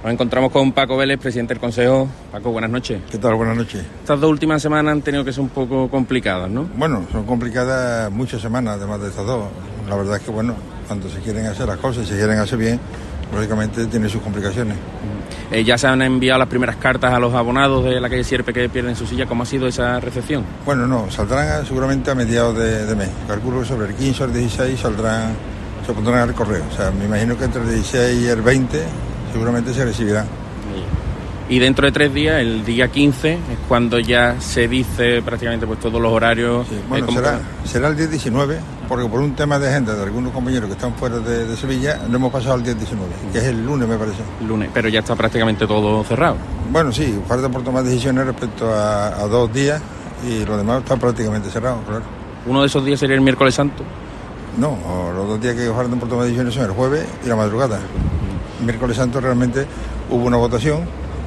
Nos encontramos con Paco Vélez, presidente del Consejo. Paco, buenas noches. ¿Qué tal? Buenas noches. Estas 2 últimas semanas han tenido que ser un poco complicadas, ¿no? Bueno, son complicadas muchas semanas, además de estas 2. La verdad es que, bueno, cuando se quieren hacer las cosas y se quieren hacer bien, lógicamente tiene sus complicaciones. Ya se han enviado las primeras cartas a los abonados de la calle Sierpe que pierden su silla. ¿Cómo ha sido esa recepción? Bueno, no, saldrán seguramente a mediados de mes. Calculo que sobre el 15 o el 16 se pondrán al correo. O sea, me imagino que entre el 16 y el 20 seguramente se recibirán. Y dentro de 3 días, el día 15, es cuando ya se dice prácticamente pues todos los horarios. Sí, bueno, será el día 19, porque por un tema de agenda de algunos compañeros que están fuera de Sevilla, lo hemos pasado al día 19, que es el lunes, me parece. Lunes, pero ya está prácticamente todo cerrado. Bueno, sí, falta por tomar decisiones respecto a 2 días y lo demás está prácticamente cerrado, claro. ¿Uno de esos días sería el miércoles santo? No, los 2 días que faltan por tomar decisiones son el jueves y la madrugada. El miércoles santo realmente hubo una votación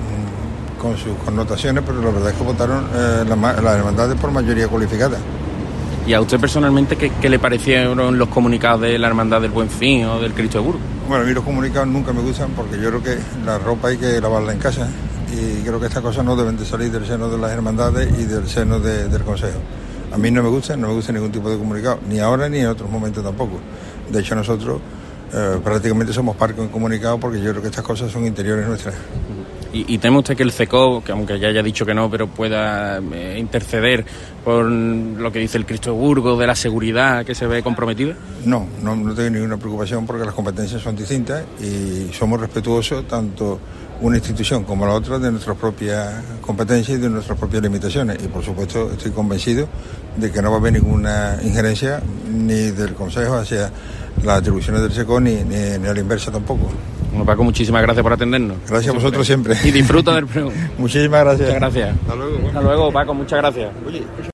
con sus connotaciones, pero la verdad es que votaron las hermandades por mayoría cualificada. ¿Y a usted personalmente qué le parecieron los comunicados de la Hermandad del Buen Fin o del Cristo de Burgos? Bueno, a mí los comunicados nunca me gustan porque yo creo que la ropa hay que lavarla en casa y creo que estas cosas no deben de salir del seno de las hermandades y del seno del Consejo. A mí no me gusta ningún tipo de comunicado, ni ahora ni en otros momentos tampoco. De hecho, nosotros prácticamente somos parcos en comunicados porque yo creo que estas cosas son interiores nuestras. ¿Y teme usted que el CECO, que aunque ya haya dicho que no, pero pueda interceder por lo que dice el Cristo de Burgos, de la seguridad que se ve comprometida? No tengo ninguna preocupación porque las competencias son distintas y somos respetuosos, tanto una institución como la otra, de nuestras propias competencias y de nuestras propias limitaciones. Y por supuesto estoy convencido de que no va a haber ninguna injerencia ni del Consejo hacia las atribuciones del SECO ni a la inversa tampoco. Bueno, Paco, muchísimas gracias por atendernos. Gracias a vosotros siempre. Y disfruta del pregón. Muchísimas gracias. Muchas gracias. Hasta luego. Hasta luego, Paco, muchas gracias. Oye.